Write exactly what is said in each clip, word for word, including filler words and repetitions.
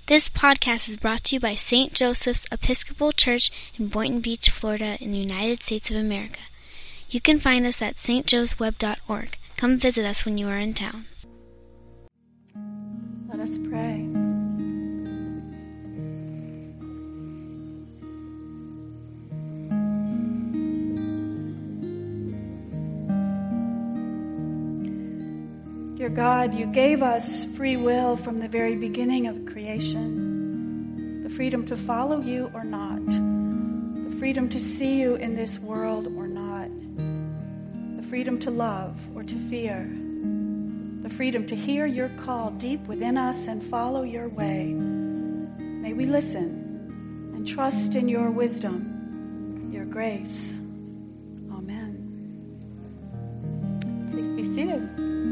This podcast is brought to you by Saint Joseph's Episcopal Church in Boynton Beach, Florida, in the United States of America. You can find us at s t joes web dot org. Come visit us when you are in town. Let us pray. Dear God, you gave us free will from the very beginning of creation. The freedom to follow you or not. The freedom to see you in this world or not. The freedom to love or to fear. The freedom to hear your call deep within us and follow your way. May we listen and trust in your wisdom, your grace. Amen. Please be seated.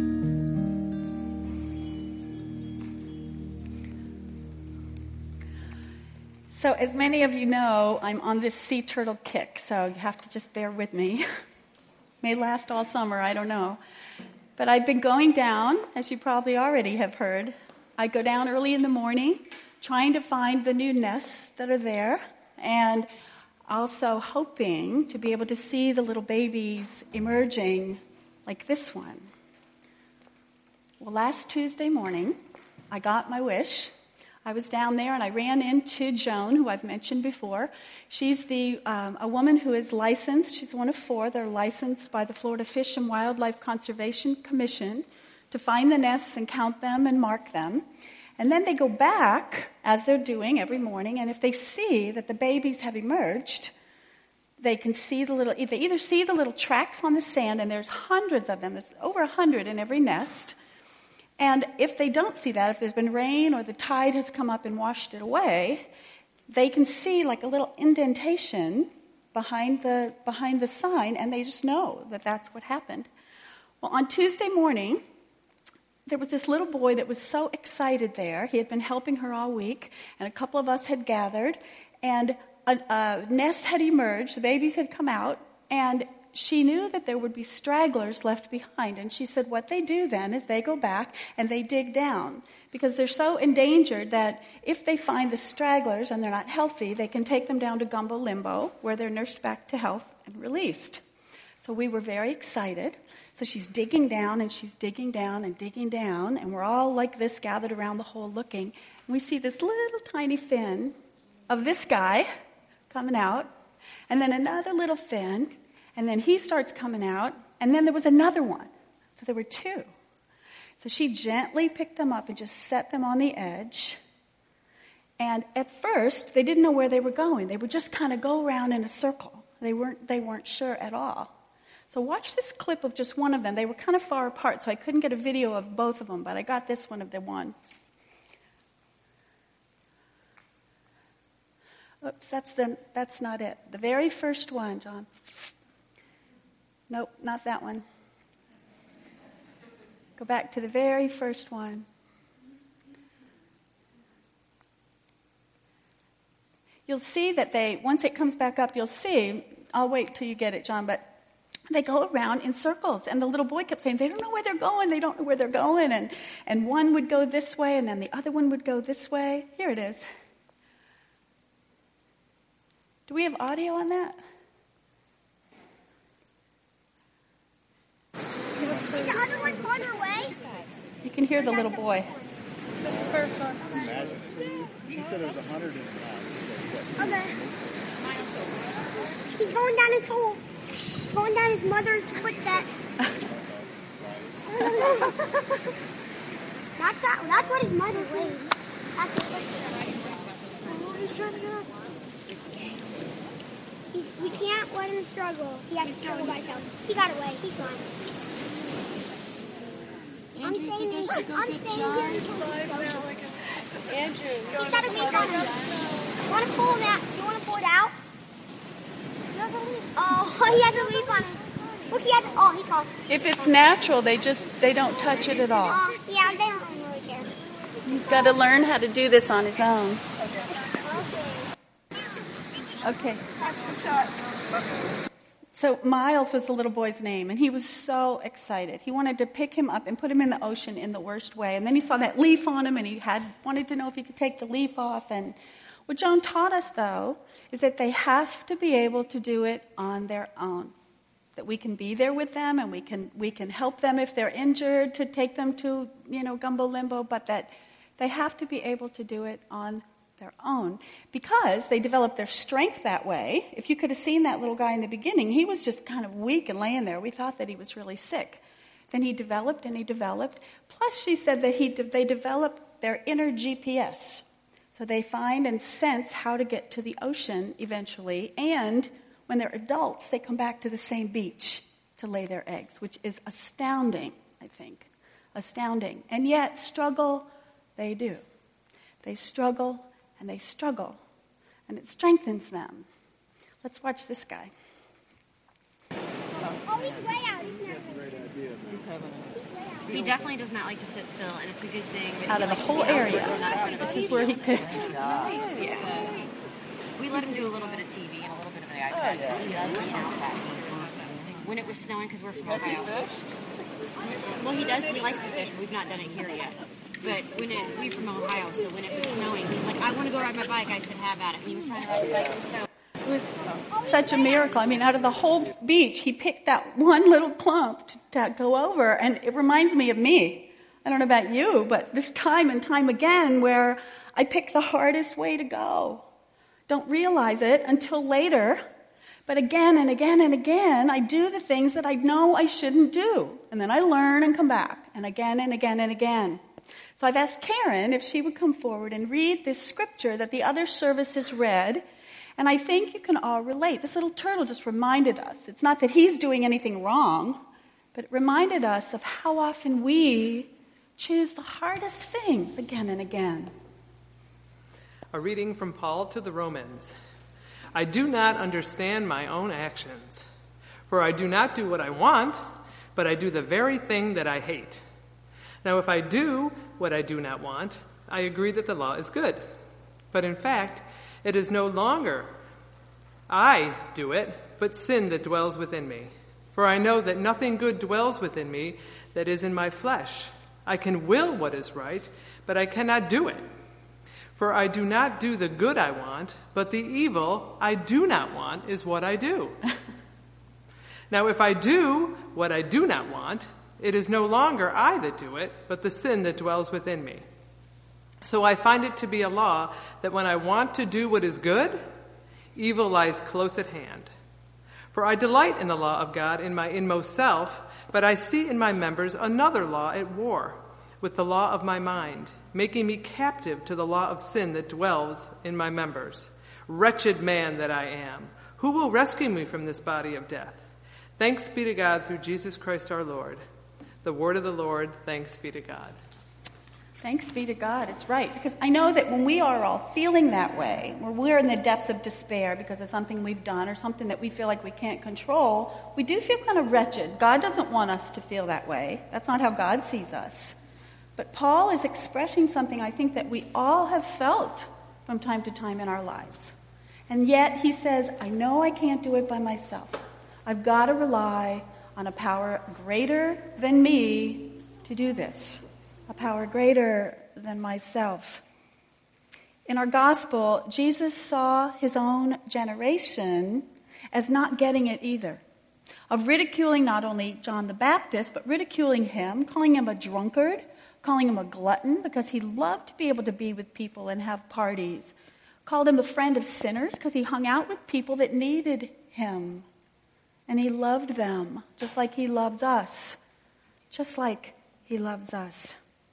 So as many of you know, I'm on this sea turtle kick, so you have to just bear with me. May last all summer, I don't know. But I've been going down, as you probably already have heard. I go down early in the morning, trying to find the new nests that are there, and also hoping to be able to see the little babies emerging like this one. Well, last Tuesday morning, I got my wish. I was down there and I ran into Joan, who I've mentioned before. She's the um, a woman who is licensed. She's one of four. They're licensed by the Florida Fish and Wildlife Conservation Commission to find the nests and count them and mark them. And then they go back, as they're doing every morning, and if they see that the babies have emerged, they can see the little, they either see the little tracks on the sand, and there's hundreds of them. There's over a hundred in every nest. And if they don't see that, if there's been rain or the tide has come up and washed it away, they can see like a little indentation behind the behind the sign, and they just know that that's what happened. Well, on Tuesday morning, there was this little boy that was so excited there. He had been helping her all week, and a couple of us had gathered, and a, a nest had emerged. The babies had come out, and she knew that there would be stragglers left behind. And she said what they do then is they go back and they dig down because they're so endangered that if they find the stragglers and they're not healthy, they can take them down to Gumbo Limbo where they're nursed back to health and released. So we were very excited. So she's digging down and she's digging down and digging down, and we're all like this gathered around the hole looking. And we see this little tiny fin of this guy coming out, and then another little fin. And then he starts coming out, and then there was another one. So there were two. So she gently picked them up and just set them on the edge. And at first, they didn't know where they were going. They would just kind of go around in a circle. They weren't, they weren't sure at all. So watch this clip of just one of them. They were kind of far apart, so I couldn't get a video of both of them, but I got this one of the one. Oops, that's the, that's not it. The very first one, John. Nope, not that one. Go back to the very first one. You'll see that they, once it comes back up, you'll see, I'll wait till you get it, John, but they go around in circles. And the little boy kept saying, they don't know where they're going, they don't know where they're going. And, and one would go this way, and then the other one would go this way. Here it is. Do we have audio on that? Is the other one farther away? You can hear the little boy. The first one. Imagine. She said there's a hundred in the Okay. He's going down his hole. He's going down his mother's footsteps. that's that. That's what his mother laid. That's his footsteps. Oh, he's trying to get up. He, we can't let him struggle. He has to struggle by himself. He got away. He's gone. I'm Andrew, staying think I should go I'm get staying John? here until he's gone. Andrew, He's got a leaf on him. You want to pull that? You want to pull it out? He has a leaf. Oh, he has a leaf on him. Look, he has. Oh, he's gone. If it's natural, they just, they don't touch it at all. Oh, yeah, they don't really care. He's got to learn how to do this on his own. Okay. That's the shot. So Miles was the little boy's name, and he was so excited. He wanted to pick him up and put him in the ocean in the worst way. And then he saw that leaf on him, and he had wanted to know if he could take the leaf off. And what John taught us, though, is that they have to be able to do it on their own. That we can be there with them, and we can we can help them if they're injured to take them to, you know, Gumbo Limbo, but that they have to be able to do it on their own, because they develop their strength that way. If you could have seen that little guy in the beginning, he was just kind of weak and laying there. We thought that he was really sick. Then he developed and he developed. Plus, she said that he they develop their inner G P S. So they find and sense how to get to the ocean eventually. And when they're adults, they come back to the same beach to lay their eggs, which is astounding, I think. Astounding. And yet, struggle they do. They struggle and they struggle. And it strengthens them. Let's watch this guy. Oh, he's way out. He's never Great idea. He's having a... He definitely does not like to sit still, and it's a good thing that Out he of the likes whole to be area. outdoors and not in front of a This T V. is where he picks. Yeah. We let him do a little bit of T V and a little bit of the iPad. yeah. He does being outside. When it was snowing, because we're from Has he Ohio. fished? Well, he does. He likes to fish, but we've not done it here yet. But when it, we from Ohio, so when it was snowing, he's like, I want to go ride my bike. I said, have at it. And he was trying to ride his bike in the snow. It was such a miracle. I mean, out of the whole beach, he picked that one little clump to, to go over, and it reminds me of me. I don't know about you, but there's time and time again where I pick the hardest way to go. Don't realize it until later, but again and again and again, I do the things that I know I shouldn't do, and then I learn and come back, and again and again and again. So I've asked Karen if she would come forward and read this scripture that the other services read. And I think you can all relate. This little turtle just reminded us. It's not that he's doing anything wrong, but it reminded us of how often we choose the hardest things again and again. A reading from Paul to the Romans. I do not understand my own actions, for I do not do what I want, but I do the very thing that I hate. Now, if I do what I do not want, I agree that the law is good. But in fact, it is no longer I do it, but sin that dwells within me. For I know that nothing good dwells within me that is in my flesh. I can will what is right, but I cannot do it. For I do not do the good I want, but the evil I do not want is what I do. Now, if I do what I do not want, it is no longer I that do it, but the sin that dwells within me. So I find it to be a law that when I want to do what is good, evil lies close at hand. For I delight in the law of God in my inmost self, but I see in my members another law at war with the law of my mind, making me captive to the law of sin that dwells in my members. Wretched man that I am, who will rescue me from this body of death? Thanks be to God through Jesus Christ our Lord. The word of the Lord, thanks be to God. Thanks be to God. It's right. Because I know that when we are all feeling that way, when we're in the depths of despair because of something we've done or something that we feel like we can't control, we do feel kind of wretched. God doesn't want us to feel that way. That's not how God sees us. But Paul is expressing something I think that we all have felt from time to time in our lives. And yet he says, I know I can't do it by myself. I've got to rely on a power greater than me to do this. A power greater than myself. In our gospel, Jesus saw his own generation as not getting it either. Of ridiculing not only John the Baptist, but ridiculing him, calling him a drunkard, calling him a glutton because he loved to be able to be with people and have parties. Called him a friend of sinners because he hung out with people that needed him. And he loved them just like he loves us. Just like he loves us.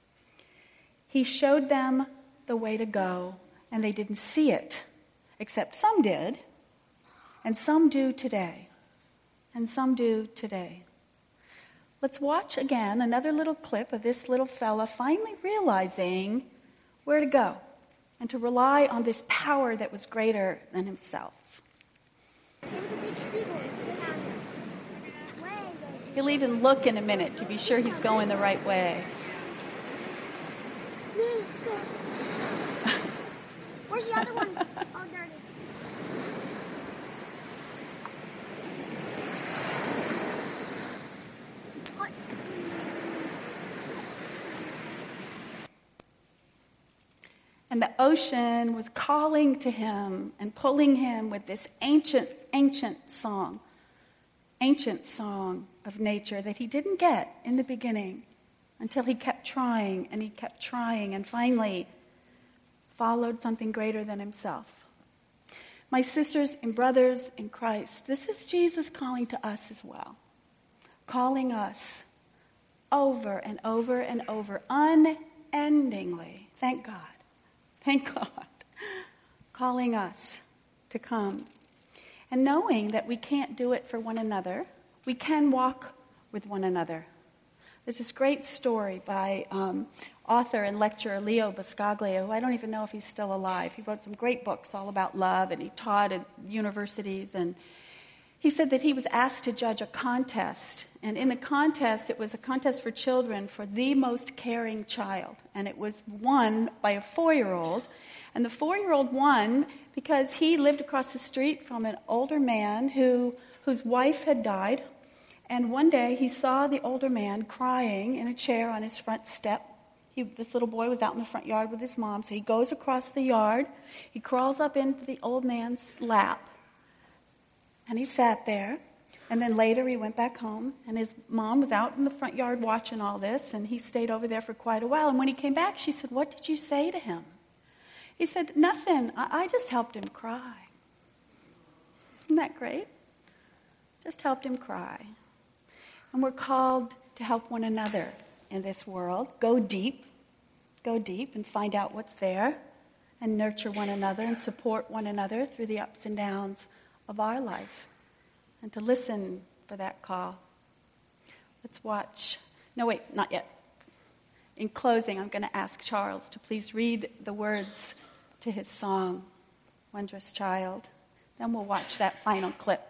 He showed them the way to go, and they didn't see it, except some did, and some do today, and some do today. Let's watch again another little clip of this little fella finally realizing where to go and to rely on this power that was greater than himself. He'll even look in a minute to be sure he's going the right way. Where's the other one? Oh, there it is. ocean was calling to him and pulling him with this ancient, ancient song, ancient song of nature that he didn't get in the beginning until he kept trying and he kept trying and finally followed something greater than himself. My sisters and brothers in Christ, this is Jesus calling to us as well. Calling us over and over and over, unendingly. Thank God. Thank God. Calling us to come. And knowing that we can't do it for one another, we can walk with one another. There's this great story by um, author and lecturer Leo Buscaglia, who I don't even know if he's still alive. He wrote some great books all about love, and he taught at universities. And he said that he was asked to judge a contest. And in the contest, it was a contest for children for the most caring child. And it was won by a four-year-old. And the four-year-old won because he lived across the street from an older man who whose wife had died. And one day he saw the older man crying in a chair on his front step. He, this little boy was out in the front yard with his mom. So he goes across the yard. He crawls up into the old man's lap. And he sat there. And then later he went back home. And his mom was out in the front yard watching all this. And he stayed over there for quite a while. And when he came back, she said, "What did you say to him?" He said, "Nothing. I, I just helped him cry." Isn't that great? Just helped him cry. And we're called to help one another in this world. Go deep. Go deep and find out what's there. And nurture one another and support one another through the ups and downs of our life. And to listen for that call. Let's watch. No, wait, not yet. In closing, I'm going to ask Charles to please read the words to his song, Wondrous Child. Then we'll watch that final clip.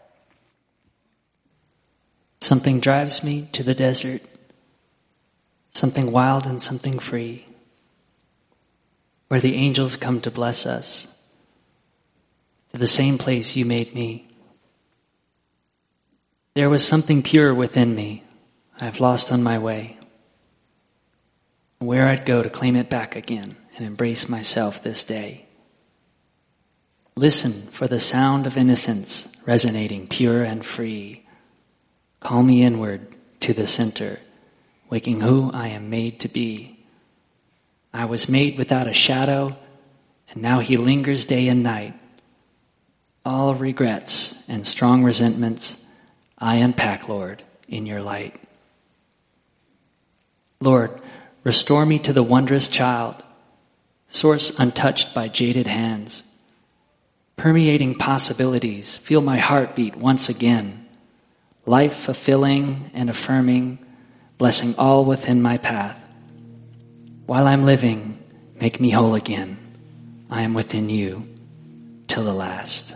Something drives me to the desert, something wild and something free, where the angels come to bless us, to the same place you made me. There was something pure within me I've lost on my way, where I'd go to claim it back again and embrace myself this day. Listen for the sound of innocence resonating pure and free. Call me inward to the center, waking who I am made to be. I was made without a shadow, and now he lingers day and night. All regrets and strong resentments I unpack, Lord, in your light. Lord, restore me to the wondrous child, source untouched by jaded hands. Permeating possibilities, feel my heart beat once again. Life fulfilling and affirming, blessing all within my path. While I'm living, make me whole again. I am within you till the last.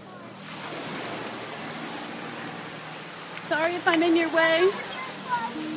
Sorry if I'm in your way.